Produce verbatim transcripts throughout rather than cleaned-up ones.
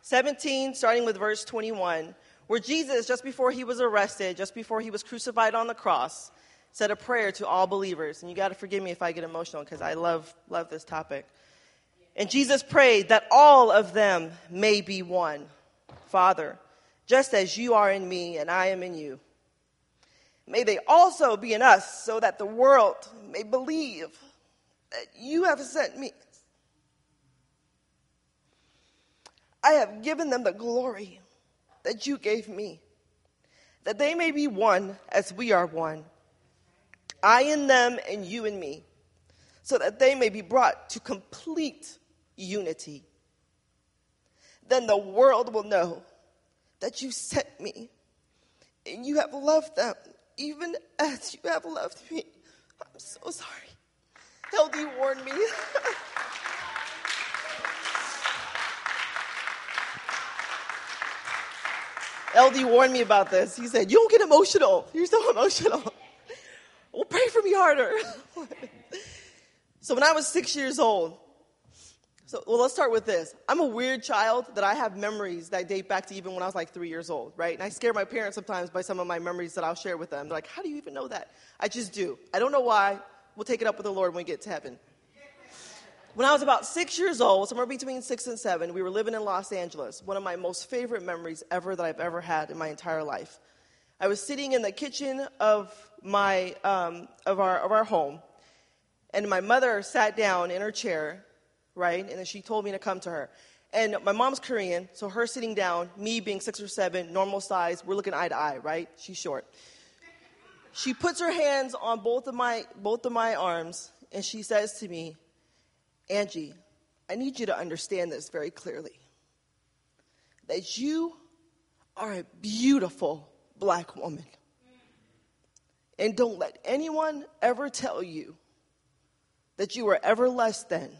seventeen, starting with verse twenty-one, where Jesus, just before he was arrested, just before he was crucified on the cross, said a prayer to all believers. And you got to forgive me if I get emotional because I love, love this topic. And Jesus prayed that all of them may be one. Father, just as you are in me and I am in you, may they also be in us so that the world may believe that you have sent me. I have given them the glory that you gave me, that they may be one as we are one. I in them and you in me, so that they may be brought to complete unity. Then the world will know that you sent me, and you have loved them even as you have loved me. I'm so sorry. L D warned me. L D warned me about this. He said, you don't get emotional. You're so emotional. Well, pray for me harder. So when I was six years old, so well, let's start with this. I'm a weird child that I have memories that date back to even when I was like three years old, right? And I scare my parents sometimes by some of my memories that I'll share with them. They're like, how do you even know that? I just do. I don't know why. We'll take it up with the Lord when we get to heaven. When I was about six years old, somewhere between six and seven, we were living in Los Angeles. One of my most favorite memories ever that I've ever had in my entire life. I was sitting in the kitchen of my um, of our of our home, and my mother sat down in her chair, right? And then she told me to come to her. And my mom's Korean, so her sitting down, me being six or seven, normal size, we're looking eye to eye, right? She's short. She puts her hands on both of my both of my arms, and she says to me, Angie, I need you to understand this very clearly. That you are a beautiful black woman. And don't let anyone ever tell you that you are ever less than.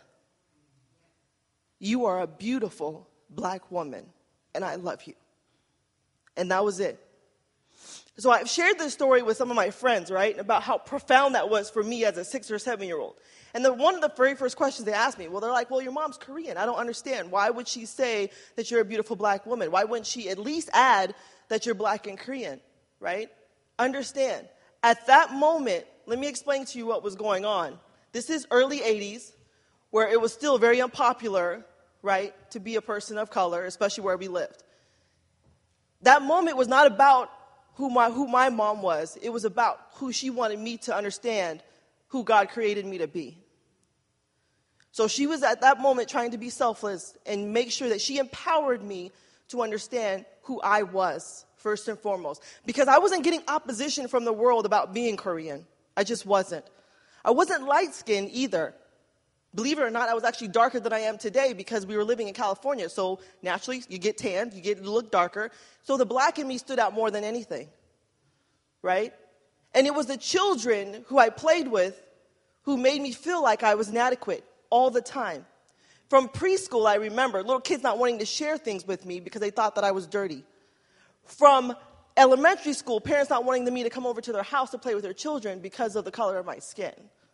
You are a beautiful black woman, and I love you. And that was it. So I've shared this story with some of my friends, right, about how profound that was for me as a six or seven-year-old. And then one of the very first questions they asked me, well, they're like, well, your mom's Korean. I don't understand. Why would she say that you're a beautiful black woman? Why wouldn't she at least add that you're black and Korean, right? Understand. At that moment, let me explain to you what was going on. This is early eighties, where it was still very unpopular, right, to be a person of color, especially where we lived. That moment was not about who my who my mom was. It was about who she wanted me to understand who God created me to be. So she was at that moment trying to be selfless and make sure that she empowered me to understand who I was, first and foremost. Because I wasn't getting opposition from the world about being Korean. I just wasn't. I wasn't light-skinned either. Believe it or not, I was actually darker than I am today because we were living in California. So naturally, you get tanned, you get you look darker. So the black in me stood out more than anything, right? And it was the children who I played with who made me feel like I was inadequate all the time. From preschool, I remember little kids not wanting to share things with me because they thought that I was dirty. From elementary school, parents not wanting me to come over to their house to play with their children because of the color of my skin.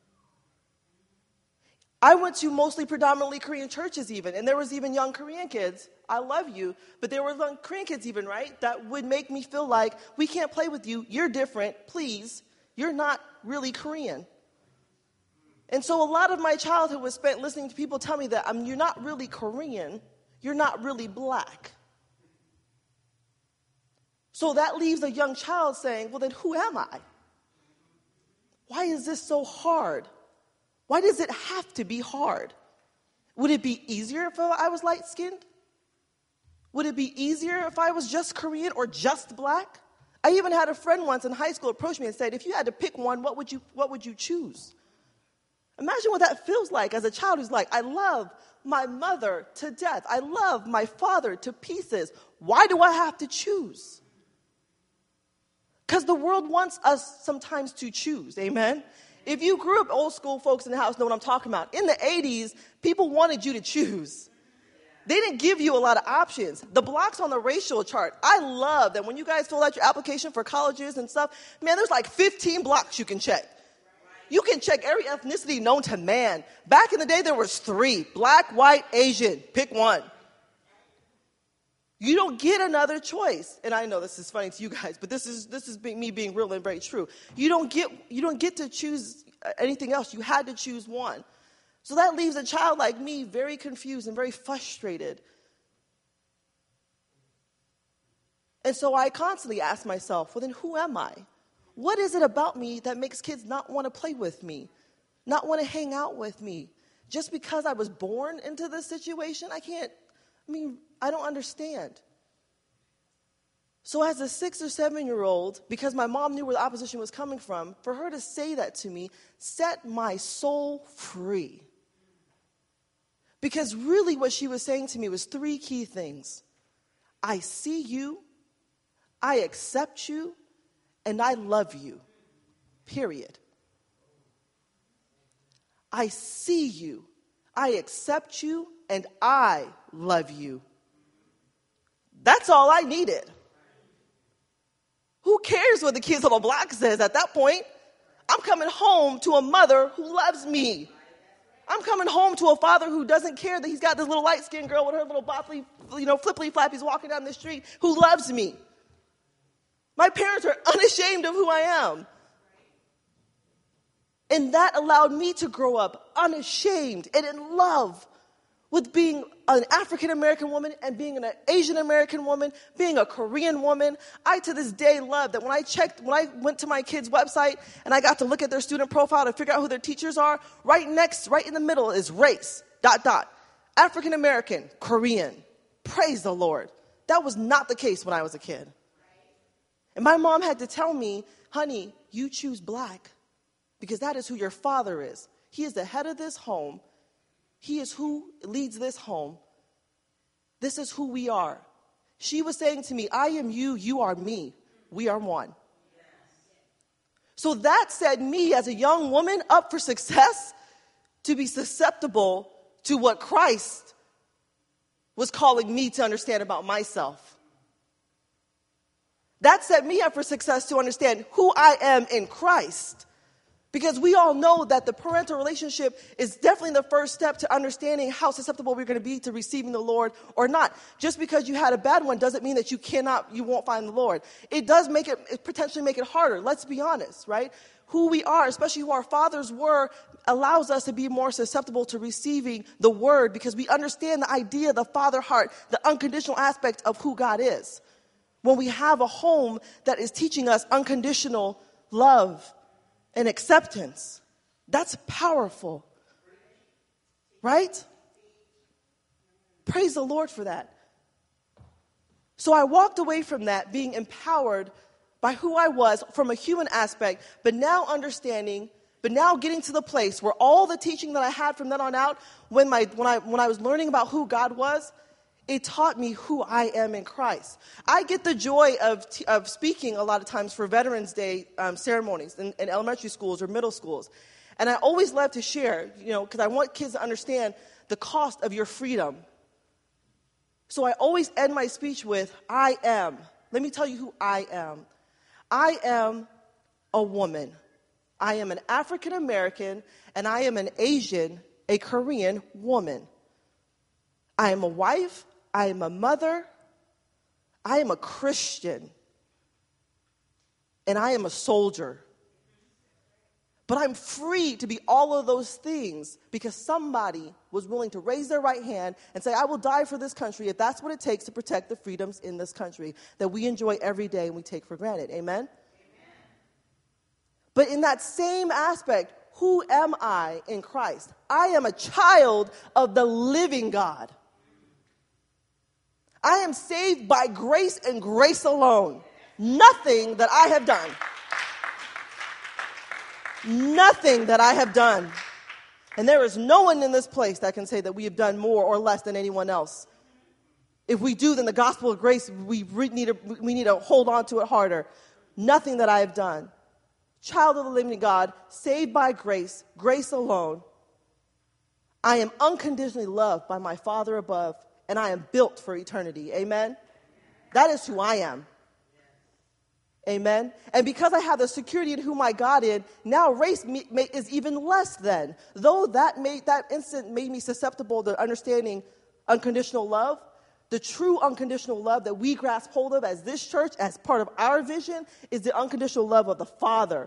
I went to mostly predominantly Korean churches even, and there was even young Korean kids, I love you, but there were young Korean kids even, right, that would make me feel like, we can't play with you, you're different, please, you're not really Korean. And so a lot of my childhood was spent listening to people tell me that um, you're not really Korean, you're not really black. So that leaves a young child saying, well, then who am I? Why is this so hard? Why does it have to be hard? Would it be easier if I was light-skinned? Would it be easier if I was just Korean or just black? I even had a friend once in high school approach me and said, if you had to pick one, what would you what would you choose? Imagine what that feels like as a child who's like, I love my mother to death. I love my father to pieces. Why do I have to choose? Because the world wants us sometimes to choose, amen? If you grew up old school folks in the house know what I'm talking about. In the eighties, people wanted you to choose. They didn't give you a lot of options. The blocks on the racial chart, I love that when you guys fill out your application for colleges and stuff, man, there's like fifteen blocks you can check. You can check every ethnicity known to man. Back in the day, there was three, black, white, Asian, pick one. You don't get another choice. And I know this is funny to you guys, but this is this is me being real and very true. You don't get you don't get to choose anything else. You had to choose one. So that leaves a child like me very confused and very frustrated. And so I constantly ask myself, well, then who am I? What is it about me that makes kids not want to play with me, not want to hang out with me? Just because I was born into this situation, I can't, I mean, I don't understand. So as a six or seven-year-old, because my mom knew where the opposition was coming from, for her to say that to me set my soul free. Because really what she was saying to me was three key things. I see you, I accept you, and I love you, period. I see you, I accept you, and I love you. That's all I needed. Who cares what the kids on the block says at that point? I'm coming home to a mother who loves me. I'm coming home to a father who doesn't care that he's got this little light-skinned girl with her little bopply, you know, flippity flappies walking down the street who loves me. My parents are unashamed of who I am. And that allowed me to grow up unashamed and in love with being an African-American woman and being an Asian-American woman, being a Korean woman. I, to this day, love that when I checked, when I went to my kids' website and I got to look at their student profile to figure out who their teachers are, right next, right in the middle is race, dot, dot. African-American, Korean. Praise the Lord. That was not the case when I was a kid. And my mom had to tell me, honey, you choose black because that is who your father is. He is the head of this home. He is who leads this home. This is who we are. She was saying to me, I am you, you are me. We are one. So that set me as a young woman up for success to be susceptible to what Christ was calling me to understand about myself. That set me up for success to understand who I am in Christ. Because we all know that the parental relationship is definitely the first step to understanding how susceptible we're going to be to receiving the Lord or not. Just because you had a bad one doesn't mean that you cannot, you won't find the Lord. It does make it, it potentially make it harder. Let's be honest, right? Who we are, especially who our fathers were, allows us to be more susceptible to receiving the word because we understand the idea, the father heart, the unconditional aspect of who God is. When we have a home that is teaching us unconditional love and acceptance, that's powerful, right? Praise the Lord for that. So I walked away from that being empowered by who I was from a human aspect, but now understanding, but now getting to the place where all the teaching that I had from then on out, when my when I when I was learning about who God was, it taught me who I am in Christ. I get the joy of t- of speaking a lot of times for Veterans Day um, ceremonies in, in elementary schools or middle schools. And I always love to share, you know, because I want kids to understand the cost of your freedom. So I always end my speech with, I am. Let me tell you who I am. I am a woman. I am an African American, and I am an Asian, a Korean woman. I am a wife. I am a mother, I am a Christian, and I am a soldier. But I'm free to be all of those things because somebody was willing to raise their right hand and say, I will die for this country if that's what it takes to protect the freedoms in this country that we enjoy every day and we take for granted. Amen? Amen. But in that same aspect, who am I in Christ? I am a child of the living God. I am saved by grace and grace alone. Nothing that I have done. Nothing that I have done. And there is no one in this place that can say that we have done more or less than anyone else. If we do, then the gospel of grace, we need to, we need to hold on to it harder. Nothing that I have done. Child of the living God, saved by grace, grace alone. I am unconditionally loved by my Father above. And I am built for eternity. Amen? That is who I am. Amen? And because I have the security in who my God is, now race me, may, is even less than. Though that made that instant made me susceptible to understanding unconditional love, The true unconditional love that we grasp hold of as this church, as part of our vision, is the unconditional love of the Father.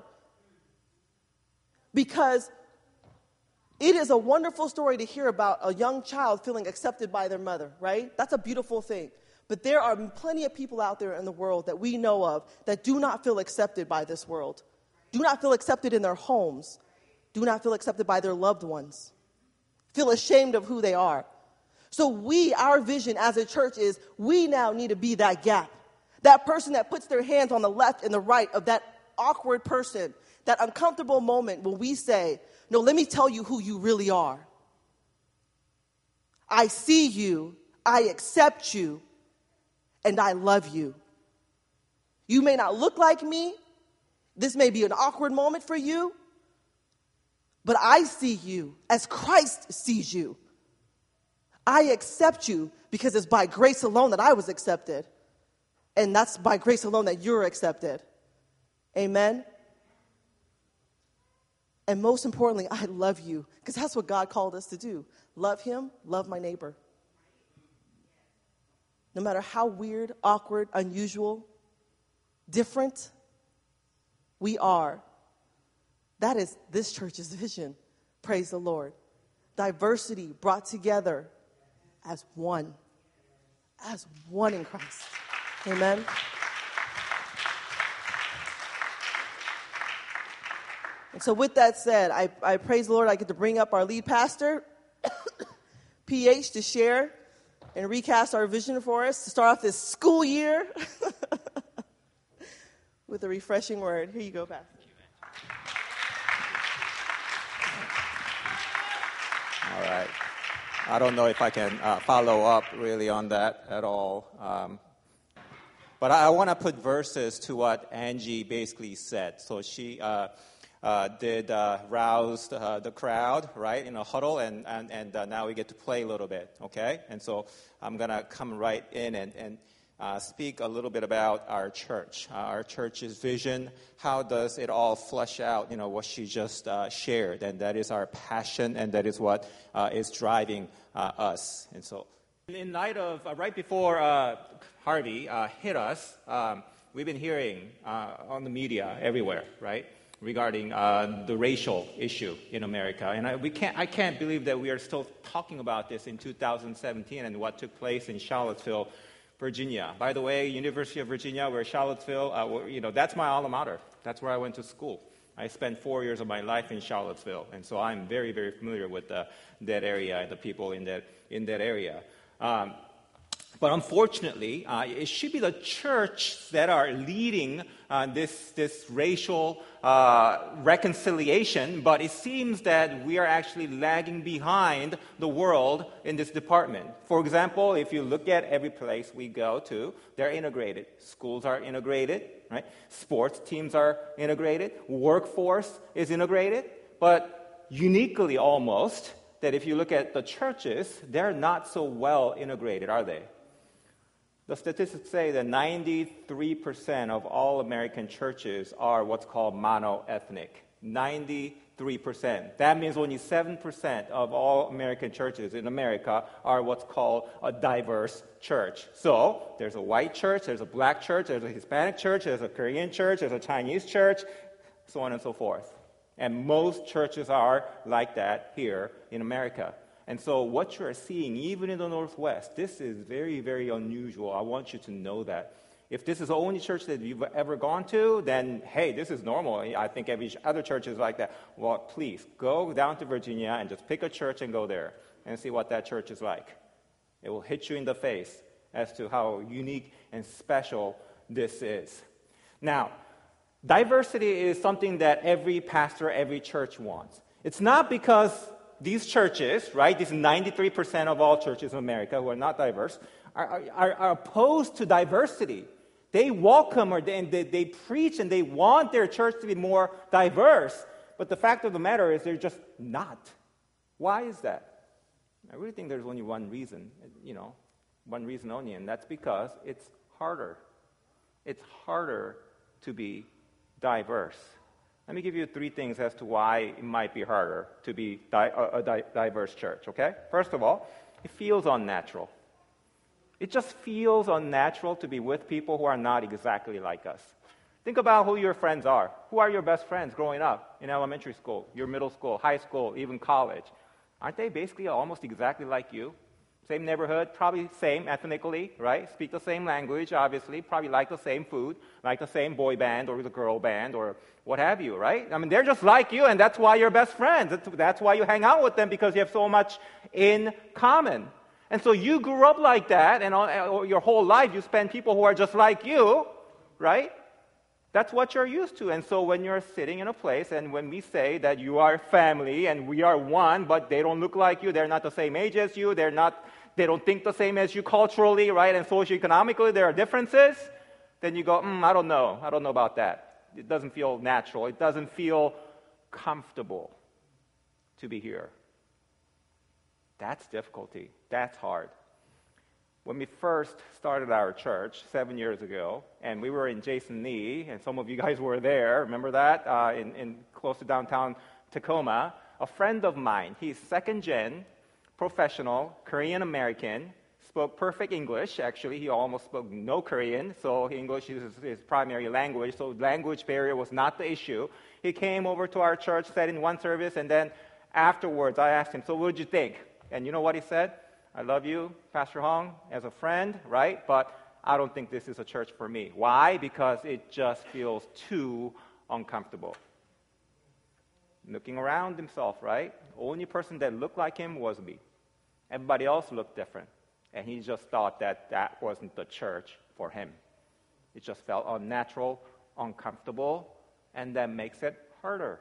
Because it is a wonderful story to hear about a young child feeling accepted by their mother, right? That's a beautiful thing. But there are plenty of people out there in the world that we know of that do not feel accepted by this world, do not feel accepted in their homes, do not feel accepted by their loved ones, feel ashamed of who they are. So we, our vision as a church is we now need to be that gap, that person that puts their hands on the left and the right of that awkward person, that uncomfortable moment when we say, no, let me tell you who you really are. I see you, I accept you, and I love you. You may not look like me. This may be an awkward moment for you, but I see you as Christ sees you. I accept you because it's by grace alone that I was accepted. And that's by grace alone that you're accepted. Amen? And most importantly, I love you because that's what God called us to do. Love him, love my neighbor. No matter how weird, awkward, unusual, different we are, that is this church's vision. Praise the Lord. Diversity brought together as one. As one in Christ. Amen. And so with that said, I, I praise the Lord I get to bring up our lead pastor, P H, to share and recast our vision for us to start off this school year with a refreshing word. Here you go, Pastor. All right. I don't know if I can uh, follow up really on that at all. Um, but I, I want to put verses to what Angie basically said. So she uh, uh, did uh, rouse uh, the crowd, right, in a huddle, and, and, and uh, now we get to play a little bit, okay? And so I'm going to come right in and, and uh, speak a little bit about our church, uh, our church's vision. How does it all flesh out, you know, what she just uh, shared? And that is our passion, and that is what uh, is driving uh, us. And so in light of, uh, right before uh, Harvey uh, hit us, um, we've been hearing uh, on the media everywhere, right, regarding uh, the racial issue in America. And I, we can't, I can't believe that we are still talking about this in two thousand seventeen and what took place in Charlottesville, Virginia. By the way, University of Virginia, where Charlottesville, uh, where, you know, that's my alma mater. That's where I went to school. I spent four years of my life in Charlottesville, and so I'm very, very familiar with uh, that area and the people in that in that area. Um, But unfortunately, uh, it should be the church that are leading uh, this, this racial uh, reconciliation, but it seems that we are actually lagging behind the world in this department. For example, if you look at every place we go to, they're integrated. Schools are integrated, right? Sports teams are integrated. Workforce is integrated. But uniquely almost, that if you look at the churches, they're not so well integrated, are they? The statistics say that ninety-three percent of all American churches are what's called mono-ethnic. ninety-three percent. That means only seven percent of all American churches in America are what's called a diverse church. So there's a white church, there's a black church, there's a Hispanic church, there's a Korean church, there's a Chinese church, so on and so forth. And most churches are like that here in America. And so what you're seeing, even in the Northwest, this is very, very unusual. I want you to know that. If this is the only church that you've ever gone to, then, hey, this is normal. I think every other church is like that. Well, please, go down to Virginia and just pick a church and go there and see what that church is like. It will hit you in the face as to how unique and special this is. Now, diversity is something that every pastor, every church wants. It's not because these churches, right, these ninety-three percent of all churches in America who are not diverse, are, are, are opposed to diversity. They welcome or they, they, they preach and they want their church to be more diverse. But the fact of the matter is they're just not. Why is that? I really think there's only one reason, you know, one reason only, and that's because it's harder. It's harder to be diverse. Let me give you three things as to why it might be harder to be di- a, a di- diverse church, okay? First of all, it feels unnatural. It just feels unnatural to be with people who are not exactly like us. Think about who your friends are. Who are your best friends growing up in elementary school, your middle school, high school, even college? Aren't they basically almost exactly like you? Same neighborhood, probably same ethnically, right? Speak the same language, obviously. Probably like the same food, like the same boy band or the girl band or what have you, right? I mean, they're just like you, and that's why you're best friends. That's, that's why you hang out with them, because you have so much in common. And so you grew up like that, and all, your whole life you spend people who are just like you, right? That's what you're used to. And so when you're sitting in a place, and when we say that you are family and we are one, but they don't look like you, they're not the same age as you, they're not, they don't think the same as you culturally, right? And socioeconomically, there are differences. Then you go, mm, I don't know. I don't know about that. It doesn't feel natural. It doesn't feel comfortable to be here. That's difficulty. That's hard. When we first started our church seven years ago, and we were in Jason Lee, and some of you guys were there, remember that, uh, in, in close to downtown Tacoma, a friend of mine, he's second gen, professional, Korean American, spoke perfect English. Actually, he almost spoke no Korean, so English is his primary language, so language barrier was not the issue. He came over to our church, sat in one service, and then afterwards I asked him, so what did you think? And you know what he said? I love you, Pastor Hong, as a friend, right? But I don't think this is a church for me. Why? Because it just feels too uncomfortable. Looking around himself, right? The only person that looked like him was me. Everybody else looked different. And he just thought that that wasn't the church for him. It just felt unnatural, uncomfortable, and that makes it harder.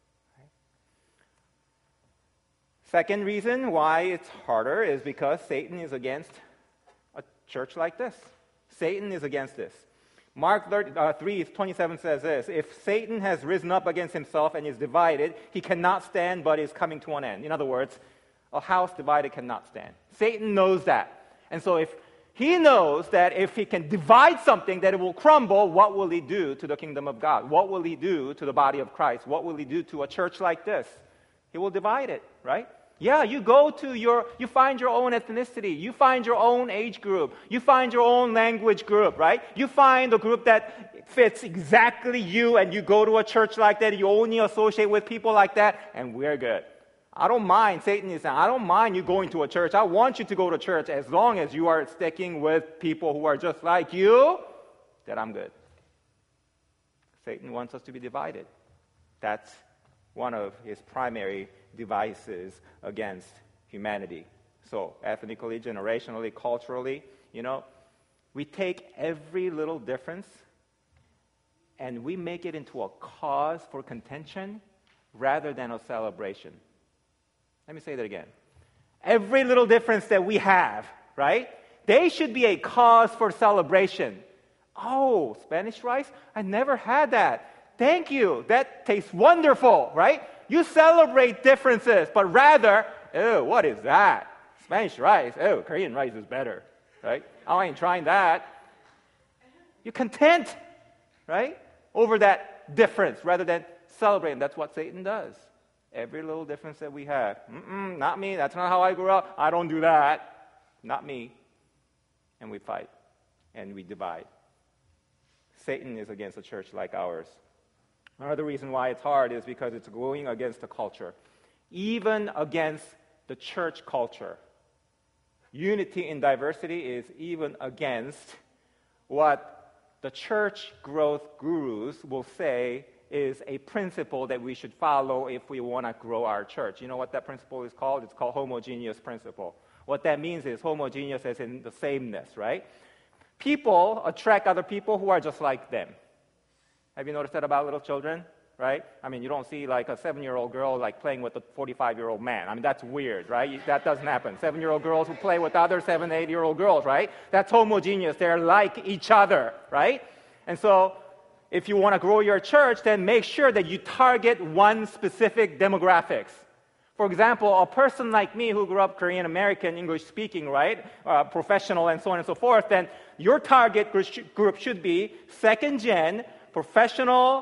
Second reason why it's harder is because Satan is against a church like this. Satan is against this. Mark three twenty-seven says this, if Satan has risen up against himself and is divided, he cannot stand but is coming to an end. In other words, a house divided cannot stand. Satan knows that. And so if he knows that if he can divide something that it will crumble, what will he do to the kingdom of God? What will he do to the body of Christ? What will he do to a church like this? He will divide it, right? Yeah, you go to your, you find your own ethnicity, you find your own age group, you find your own language group, right? You find a group that fits exactly you, and you go to a church like that, you only associate with people like that, and we're good. I don't mind, Satan is saying, I don't mind you going to a church. I want you to go to church as long as you are sticking with people who are just like you, then I'm good. Satan wants us to be divided. That's one of his primary devices against humanity. So, ethnically, generationally, culturally, you know, we take every little difference and we make it into a cause for contention rather than a celebration. Let me say that again. Every little difference that we have, right? They should be a cause for celebration. Oh, Spanish rice? I never had that. Thank you. That tastes wonderful, right? You celebrate differences, but rather, oh, what is that? Spanish rice. Oh, Korean rice is better, right? I ain't trying that. You're content, right? Over that difference rather than celebrating. That's what Satan does. Every little difference that we have. Mm-mm, not me. That's not how I grew up. I don't do that. Not me. And we fight. And we divide. Satan is against a church like ours. Another reason why it's hard is because it's going against the culture. Even against the church culture. Unity in diversity is even against what the church growth gurus will say is a principle that we should follow if we want to grow our church. You know what that principle is called? It's called homogeneous principle. What that means is homogeneous as in the sameness, right? People attract other people who are just like them. Have you noticed that about little children, right? I mean, you don't see like a seven-year-old girl like playing with a forty-five-year-old man. I mean, that's weird, right? That doesn't happen. Seven-year-old girls who play with other seven, eight-year-old girls, right? That's homogeneous. They're like each other, right? And so if you want to grow your church, then make sure that you target one specific demographics. For example, a person like me who grew up Korean American, English speaking, right, uh, professional and so on and so forth, then your target group should be second gen, professional,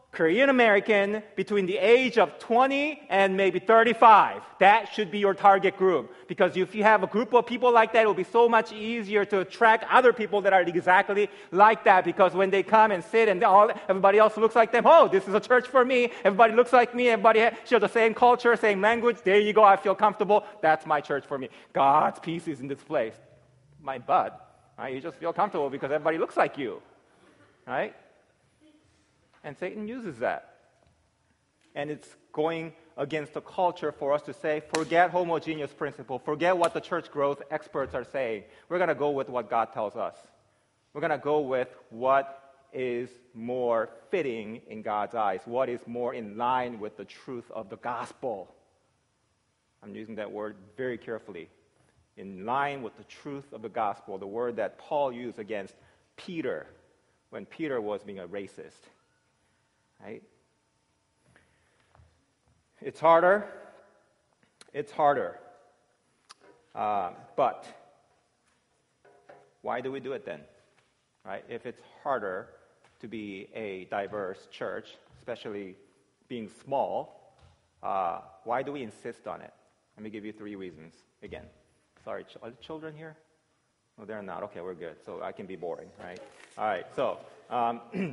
Korean American between the age of twenty and maybe thirty-five. That should be your target group. Because if you have a group of people like that, it will be so much easier to attract other people that are exactly like that. Because when they come and sit and all, everybody else looks like them, oh, this is a church for me. Everybody looks like me. Everybody shares the same culture, same language. There you go. I feel comfortable. That's my church for me. God's peace is in this place. My butt. Right? You just feel comfortable because everybody looks like you. Right? And Satan uses that. And it's going against the culture for us to say, forget homogeneous principle, forget what the church growth experts are saying. We're going to go with what God tells us. We're going to go with what is more fitting in God's eyes, what is more in line with the truth of the gospel. I'm using that word very carefully. In line with the truth of the gospel, the word that Paul used against Peter when Peter was being a racist. Right? It's harder. It's harder. Uh, but why do we do it then? Right? If it's harder to be a diverse church, especially being small, uh, why do we insist on it? Let me give you three reasons. Again, sorry, ch- are the children here? No, they're not. Okay, we're good. So I can be boring, right? All right. So. Um,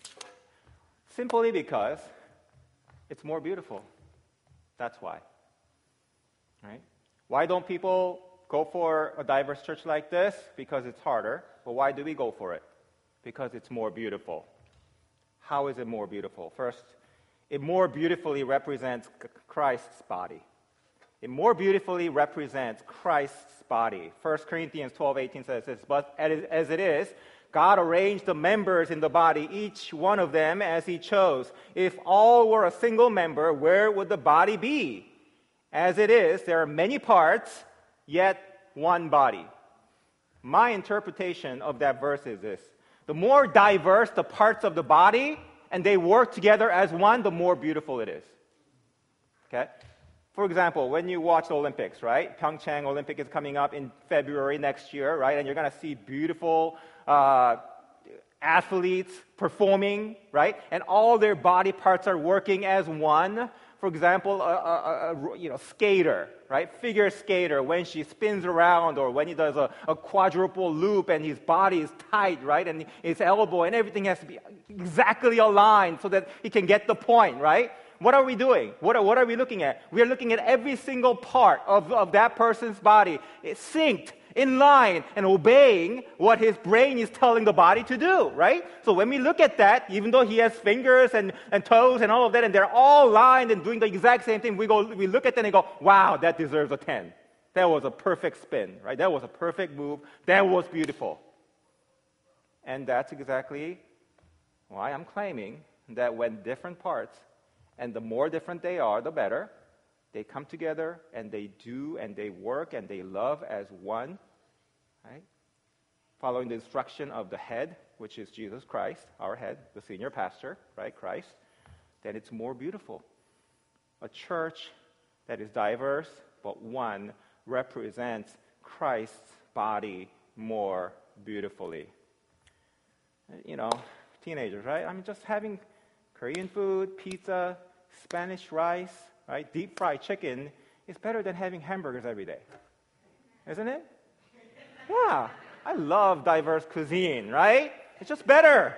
Simply because it's more beautiful. That's why. Right? Why don't people go for a diverse church like this? Because it's harder. But why do we go for it? Because it's more beautiful. How is it more beautiful? First, it more beautifully represents Christ's body. It more beautifully represents Christ's body. First Corinthians twelve eighteen says this, but as it is, God arranged the members in the body, each one of them as He chose. If all were a single member, where would the body be? As it is, there are many parts, yet one body. My interpretation of that verse is this. The more diverse the parts of the body, and they work together as one, the more beautiful it is. Okay? For example, when you watch the Olympics, right? Pyeongchang Olympic is coming up in February next year, right? And you're going to see beautiful uh, athletes performing, right? And all their body parts are working as one. For example, a, a, a you know skater, right? Figure skater, when she spins around or when he does a, a quadruple loop and his body is tight, right? And his elbow and everything has to be exactly aligned so that he can get the point, right? What are we doing? What are, what are we looking at? We are looking at every single part of, of that person's body. It's synced, in line, and obeying what his brain is telling the body to do, right? So when we look at that, even though he has fingers and, and toes and all of that, and they're all lined and doing the exact same thing, we go, we look at that and go, wow, that deserves a ten. That was a perfect spin, right? That was a perfect move. That was beautiful. And that's exactly why I'm claiming that when different parts, and the more different they are, the better. They come together and they do and they work and they love as one, right? Following the instruction of the head, which is Jesus Christ, our head, the senior pastor, right, Christ, then it's more beautiful. A church that is diverse but one represents Christ's body more beautifully. You know, teenagers, right? I'm just having Korean food, pizza, Spanish rice, right? Deep fried chicken is better than having hamburgers every day. Isn't it? Yeah. I love diverse cuisine, right? It's just better.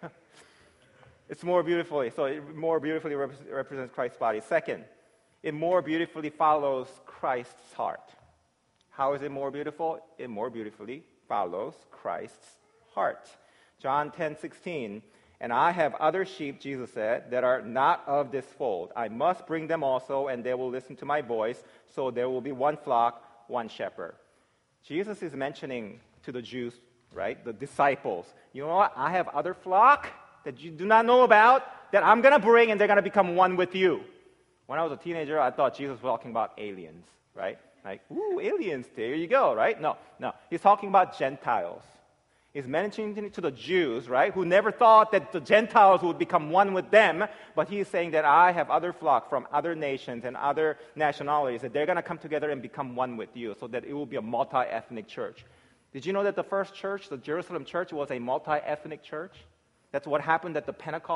It's more beautifully, so it more beautifully rep- represents Christ's body. Second, it more beautifully follows Christ's heart. How is it more beautiful? It more beautifully follows Christ's heart. John ten sixteen. And I have other sheep, Jesus said, that are not of this fold. I must bring them also, and they will listen to my voice. So there will be one flock, one shepherd. Jesus is mentioning to the Jews, right, the disciples, you know what? I have other flock that you do not know about that I'm going to bring, and they're going to become one with you. When I was a teenager, I thought Jesus was talking about aliens, right? Like, ooh, aliens, there you go, right? No, no. He's talking about Gentiles. He's mentioning to the Jews, right, who never thought that the Gentiles would become one with them, but he's saying that I have other flock from other nations and other nationalities, that they're going to come together and become one with you, so that it will be a multi-ethnic church. Did you know that the first church, the Jerusalem church, was a multi-ethnic church? That's what happened at the Pentecost.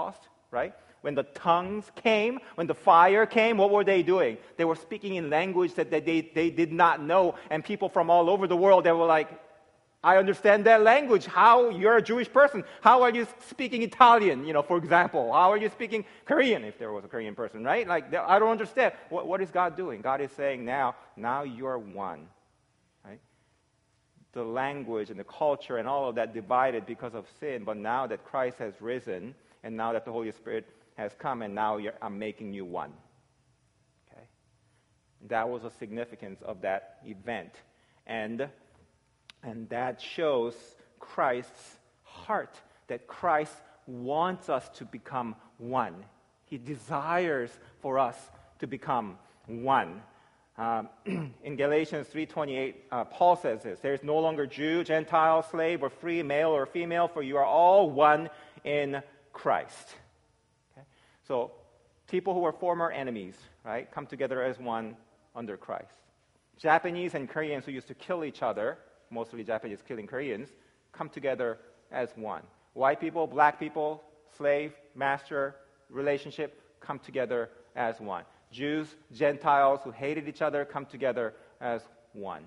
right? When the tongues came, when the fire came, what were they doing? They were speaking in language that they, they, they did not know, and people from all over the world, they were like, I understand that language. How? You're a Jewish person. How are you speaking Italian, you know, for example? How are you speaking Korean, if there was a Korean person, right? Like, I don't understand. What, what is God doing? God is saying now, now you're one, right? The language and the culture and all of that divided because of sin, but now that Christ has risen, and now that the Holy Spirit has come, and now you're, I'm making you one. Okay? That was the significance of that event. And And that shows Christ's heart, that Christ wants us to become one. He desires for us to become one. Um, in Galatians three twenty-eight, uh, Paul says this, there is no longer Jew, Gentile, slave, or free, male or female, for you are all one in Christ. Okay? So people who were former enemies, right, come together as one under Christ. Japanese and Koreans who used to kill each other, mostly Japanese killing Koreans, come together as one. White people, black people, slave, master, relationship, come together as one. Jews, Gentiles who hated each other, come together as one.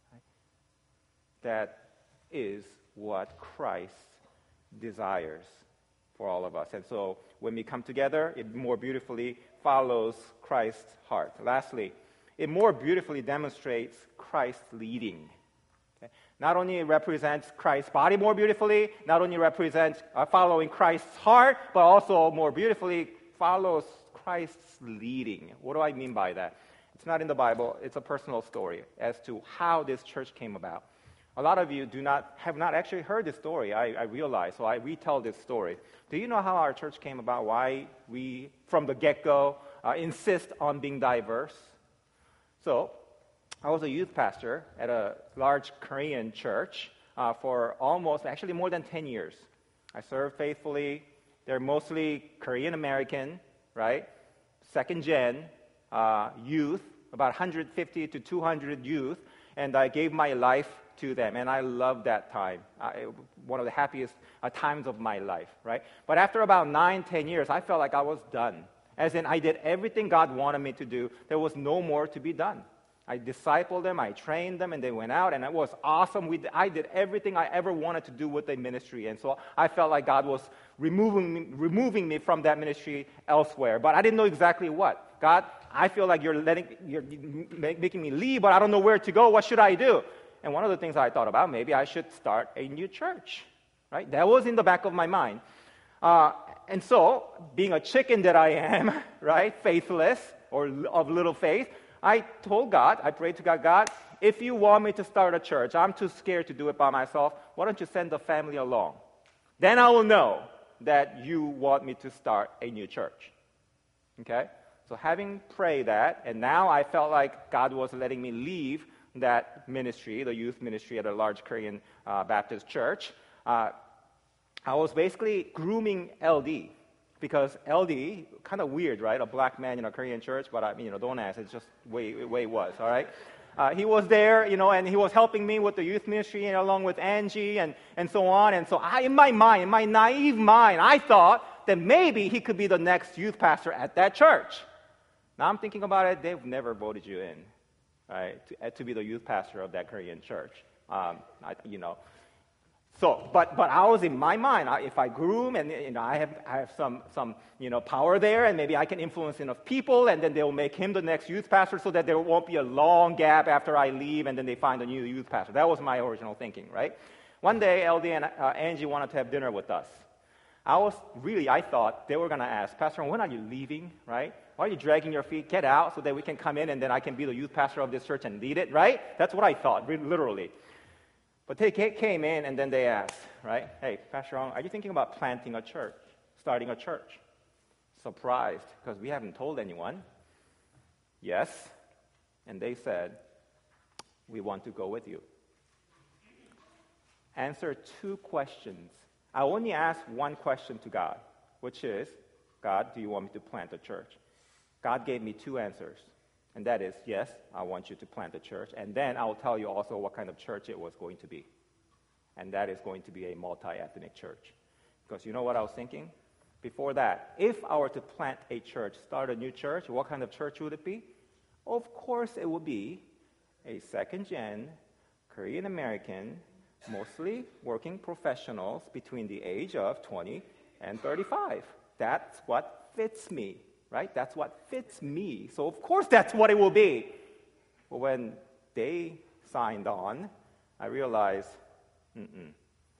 That is what Christ desires for all of us. And so when we come together, it more beautifully follows Christ's heart. Lastly, it more beautifully demonstrates Christ's leading. Okay? Not only represents Christ's body more beautifully, not only represents uh, following Christ's heart, but also more beautifully follows Christ's leading. What do I mean by that? It's not in the Bible. It's a personal story as to how this church came about. A lot of you do not have not actually heard this story, I, I realize, so I retell this story. Do you know how our church came about, why we, from the get-go, uh, insist on being diverse? So, I was a youth pastor at a large Korean church uh, for almost, actually more than ten years. I served faithfully. They're mostly Korean American, right? Second gen uh, youth, about one hundred fifty to two hundred youth, and I gave my life to them, and I loved that time. I, one of the happiest uh, times of my life, right? But after about nine, ten years, I felt like I was done. As in, I did everything God wanted me to do. There was no more to be done. I discipled them, I trained them, and they went out, and it was awesome. We, I did everything I ever wanted to do with the ministry, and so I felt like God was removing me, removing me from that ministry elsewhere, but I didn't know exactly what. God, I feel like you're letting, you're making me leave, but I don't know where to go. What should I do? And one of the things I thought about, maybe I should start a new church, right? That was in the back of my mind. Uh, and so, being a chicken that I am, right, faithless, or of little faith, I told God, I prayed to God, God, if you want me to start a church, I'm too scared to do it by myself, why don't you send the family along? Then I will know that you want me to start a new church. Okay? So having prayed that, and now I felt like God was letting me leave that ministry, the youth ministry at a large Korean uh, Baptist church, uh, I was basically grooming L D. Because L D, kind of weird, right? A black man in a Korean church, but I, you know, don't ask. It's just way, way it was. All right. Uh, he was there, you know, and he was helping me with the youth ministry, and along with Angie, and and so on. And so, I, in my mind, in my naive mind, I thought that maybe he could be the next youth pastor at that church. Now I'm thinking about it. They've never voted you in, right, to, to be the youth pastor of that Korean church. Um, I, you know. So, but but I was in my mind, I, if I groom and you know I have I have some some you know power there, and maybe I can influence enough people, and then they will make him the next youth pastor, so that there won't be a long gap after I leave, and then they find a new youth pastor. That was my original thinking, right? One day, L D and uh, Angie wanted to have dinner with us. I was really I thought they were going to ask, Pastor, when are you leaving? Right? Why are you dragging your feet? Get out, so that we can come in, and then I can be the youth pastor of this church and lead it. Right? That's what I thought, literally. But they came in, and then they asked, right, hey, Pastor Ong, are you thinking about planting a church, starting a church? Surprised, because we haven't told anyone. Yes. And they said, we want to go with you. Answer two questions. I only asked one question to God, which is, God, do you want me to plant a church? God gave me two answers. And that is, yes, I want you to plant a church. And then I will tell you also what kind of church it was going to be. And that is going to be a multi-ethnic church. Because you know what I was thinking? before that, if I were to plant a church, start a new church, what kind of church would it be? Of course, it would be a second-gen, Korean-American, mostly working professionals between the age of twenty and thirty-five. That's what fits me, right? That's what fits me. So, of course, that's what it will be. But when they signed on, I realized, mm-mm,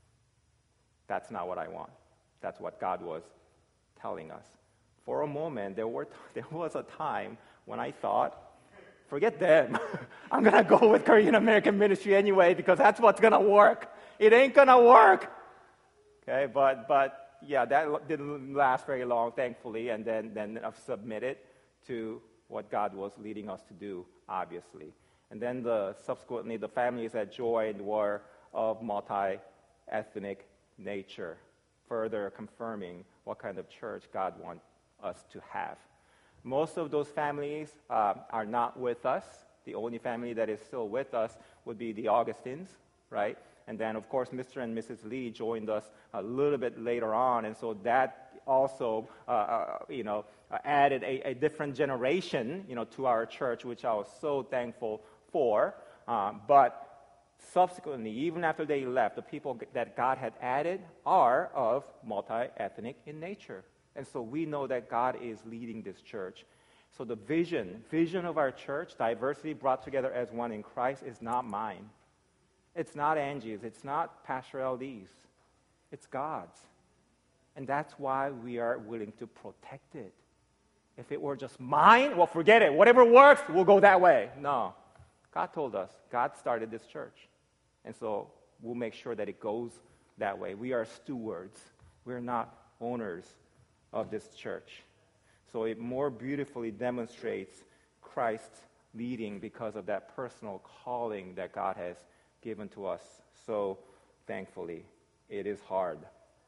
that's not what I want. That's what God was telling us. For a moment, there, were t- there was a time when I thought, forget them. I'm going to go with Korean American ministry anyway because that's what's going to work. It ain't going to work. Okay, but, but yeah, that didn't last very long, thankfully, and then, then I've submitted to what God was leading us to do, obviously. And then the, subsequently, the families that joined were of multi-ethnic nature, further confirming what kind of church God wants us to have. Most of those families uh, are not with us. The only family that is still with us would be the Augustines, right? And then, of course, Mister and Missus Lee joined us a little bit later on, and so that also, uh, uh, you know, uh, added a, a different generation, you know, to our church, which I was so thankful for. Um, but subsequently, even after they left, the people that God had added are of multi-ethnic in nature. And so we know that God is leading this church. So the vision, vision of our church, diversity brought together as one in Christ, is not mine. It's not Angie's. It's not Pastor L D's. It's God's. And that's why we are willing to protect it. If it were just mine, well, forget it. Whatever works, we'll go that way. No. God told us. God started this church. And so we'll make sure that it goes that way. We are stewards. We're not owners of this church. So it more beautifully demonstrates Christ's leading because of that personal calling that God has given to us. So thankfully, it is hard.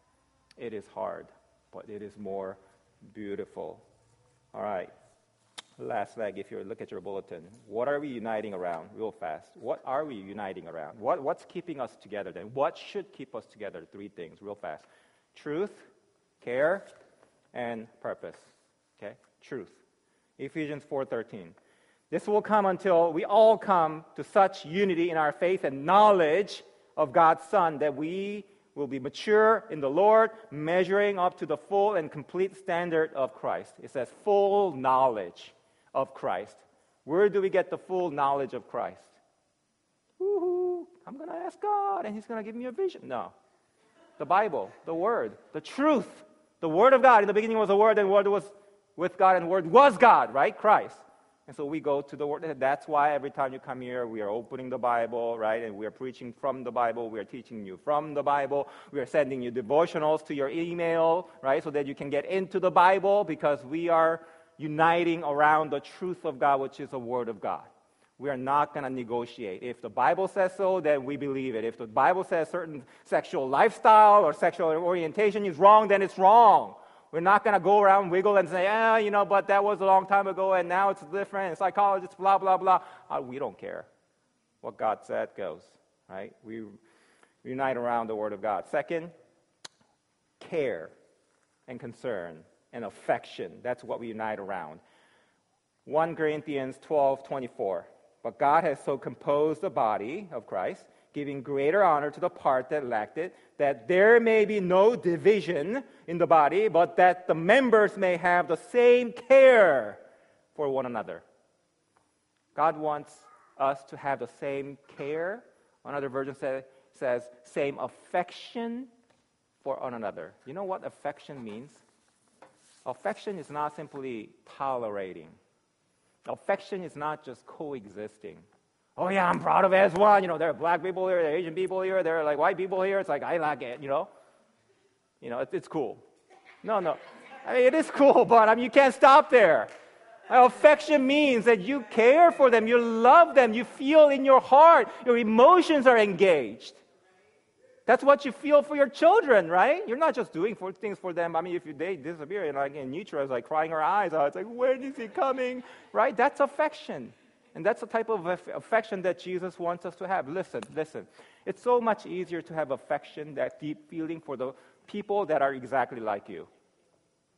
It is hard, but it is more beautiful. All right. Last leg, if you look at your bulletin, what are we uniting around? Real fast. What are we uniting around? What, what's keeping us together then? What should keep us together? Three things, real fast. Truth, care, and purpose. Okay? Truth. Ephesians four thirteen. This will come until we all come to such unity in our faith and knowledge of God's Son that we will be mature in the Lord, measuring up to the full and complete standard of Christ. It says full knowledge of Christ. Where do we get the full knowledge of Christ? Woo-hoo, I'm going to ask God and He's going to give me a vision. No. The Bible, the Word, the truth, the Word of God. In the beginning was the Word, and the Word was with God, and the Word was God, right? Christ. And so we go to the Word. That's why every time you come here, we are opening the Bible, right? And we are preaching from the Bible. We are teaching you from the Bible. We are sending you devotionals to your email, right? So that you can get into the Bible because we are uniting around the truth of God, which is the Word of God. We are not going to negotiate. If the Bible says so, then we believe it. If the Bible says certain sexual lifestyle or sexual orientation is wrong, then it's wrong. We're not going to go around, wiggle, and say, ah, you know, but that was a long time ago, and now it's different, and psychologists, blah, blah, blah. Uh, we don't care. What God said goes, right? We unite around the Word of God. Second, care and concern and affection. That's what we unite around. First Corinthians twelve twenty-four. But God has so composed the body of Christ, giving greater honor to the part that lacked it, that there may be no division in the body, but that the members may have the same care for one another. God wants us to have the same care. Another version say, says, same affection for one another. You know what affection means? Affection is not simply tolerating. Affection is not just coexisting. Oh, yeah, I'm proud of it as one. You know, there are black people here, there are Asian people here, there are like white people here. It's like, I like it, you know. You know, it, it's cool. No, no. I mean, it is cool, but I mean, you can't stop there. Affection means that you care for them, you love them, you feel in your heart, your emotions are engaged. That's what you feel for your children, right? You're not just doing for things for them. I mean, if you, they disappear, and like in Nitra is like crying her eyes out. It's like, when is he coming? Right? That's affection. And that's the type of affection that Jesus wants us to have. Listen, listen. It's so much easier to have affection, that deep feeling for the people that are exactly like you.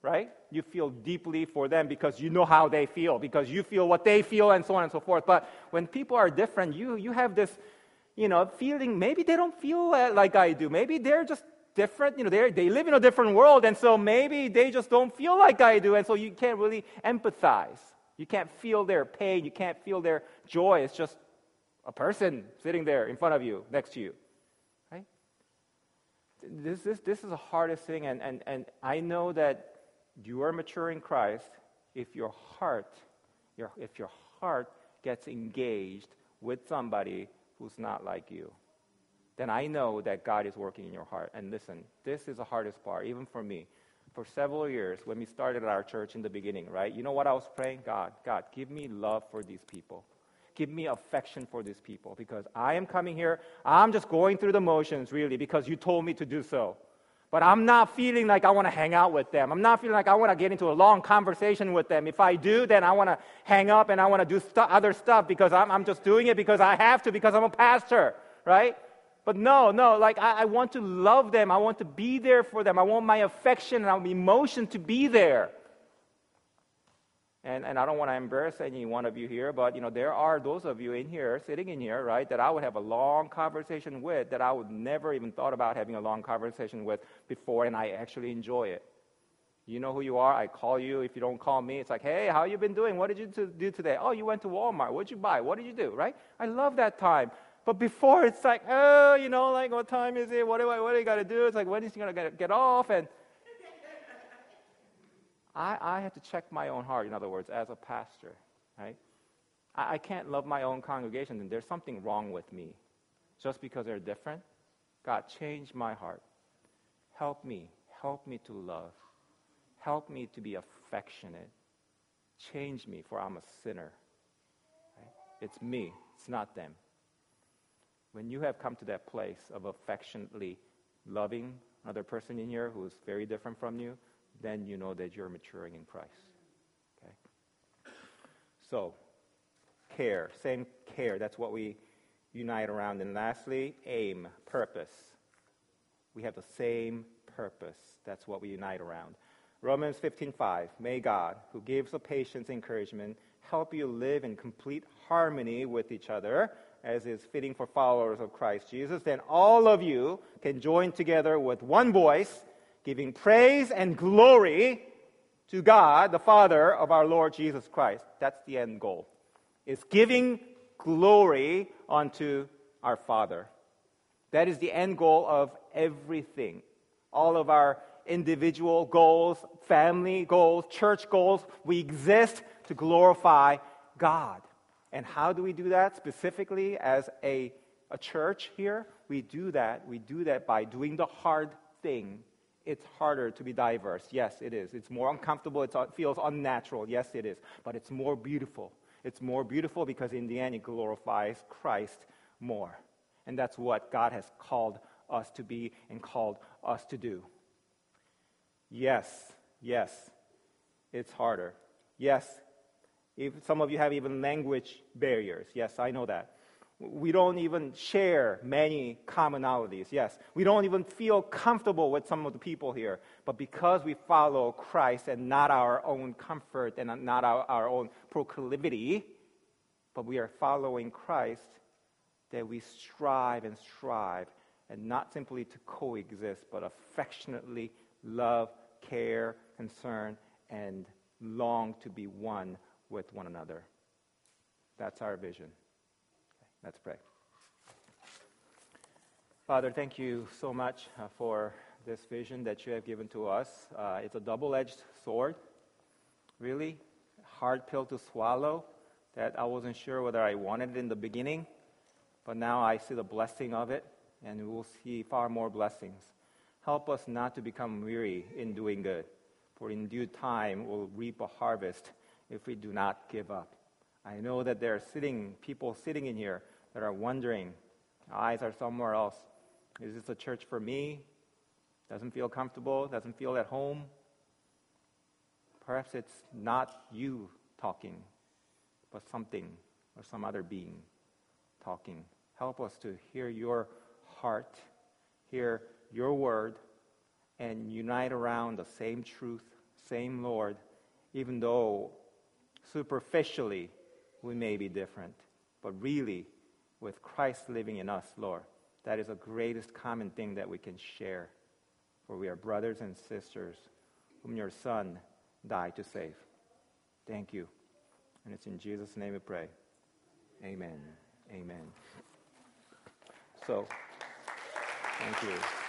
right? You feel deeply for them because you know how they feel, because you feel what they feel, and so on and so forth. But when people are different, you you have this, you know, feeling, maybe they don't feel like I do. Maybe they're just different. You know, they they live in a different world, and so maybe they just don't feel like I do, and so you can't really empathize. You can't feel their pain. You can't feel their joy. It's just a person sitting there in front of you, next to you, right? This this this is the hardest thing, and and and I know that you are mature in Christ if your heart, your if your heart gets engaged with somebody who's not like you. Then I know that God is working in your heart. And listen, this is the hardest part, even for me. For several years, when we started our church in the beginning, right? You know what I was praying? God, God, give me love for these people. Give me affection for these people, because I am coming here. I'm just going through the motions, really, because you told me to do so. But I'm not feeling like I want to hang out with them. I'm not feeling like I want to get into a long conversation with them. If I do, then I want to hang up and I want to do stu- other stuff because I'm, I'm just doing it because I have to, because I'm a pastor, right? But no, no, like I, I want to love them. I want to be there for them. I want my affection and my emotion to be there. And and I don't want to embarrass any one of you here, but you know, there are those of you in here, sitting in here, right, that I would have a long conversation with that I would never even thought about having a long conversation with before, and I actually enjoy it. You know who you are. I call you. If you don't call me, it's like, hey, how you been doing? What did you do today? Oh, you went to Walmart. What did you buy? What did you do, right? I love that time. But before, it's like, oh, you know, like, what time is it? What do I, what do I got to do? It's like, when is he going to get off? And I, I have to check my own heart, in other words, as a pastor, right? I, I can't love my own congregation, and there's something wrong with me. Just because they're different, God, change my heart. Help me. Help me to love. Help me to be affectionate. Change me, for I'm a sinner. Right? It's me. It's not them. When you have come to that place of affectionately loving another person in here who is very different from you, then you know that you're maturing in Christ. Okay? So, care, same care, that's what we unite around. And lastly, aim, purpose. We have the same purpose. That's what we unite around. Romans fifteen five, may God, who gives the patience encouragement, help you live in complete harmony with each other, as is fitting for followers of Christ Jesus. Then all of you can join together with one voice, giving praise and glory to God, the Father of our Lord Jesus Christ. That's the end goal. It's giving glory unto our Father. That is the end goal of everything. All of our individual goals, family goals, church goals, we exist to glorify God. And how do we do that specifically as a, a church here? We do that. We do that by doing the hard thing. It's harder to be diverse. Yes, it is. It's more uncomfortable. It's, it feels unnatural. Yes, it is. But it's more beautiful. It's more beautiful because in the end it glorifies Christ more. And that's what God has called us to be and called us to do. Yes, yes, it's harder. Yes, if some of you have even language barriers. Yes, I know that. We don't even share many commonalities. Yes, we don't even feel comfortable with some of the people here. But because we follow Christ and not our own comfort and not our, our own proclivity, but we are following Christ, that we strive and strive, and not simply to coexist, but affectionately love, care, concern, and long to be one with one another. That's our vision. Let's pray. Father, thank you so much uh, for this vision that you have given to us. Uh, it's a double-edged sword, really hard pill to swallow, that I wasn't sure whether I wanted it in the beginning, but now I see the blessing of it, and we will see far more blessings. Help us not to become weary in doing good, for in due time we'll reap a harvest if we do not give up. I know that there are sitting people sitting in here that are wondering, eyes are somewhere else. Is this a church for me? Doesn't feel comfortable, doesn't feel at home. Perhaps it's not you talking, but something or some other being talking. Help us to hear your heart, hear your word, and unite around the same truth, same Lord, even though superficially we may be different. But really, with Christ living in us, Lord, that is the greatest common thing that we can share. For we are brothers and sisters whom your Son died to save. Thank you. And it's in Jesus' name we pray. Amen. Amen. So, thank you.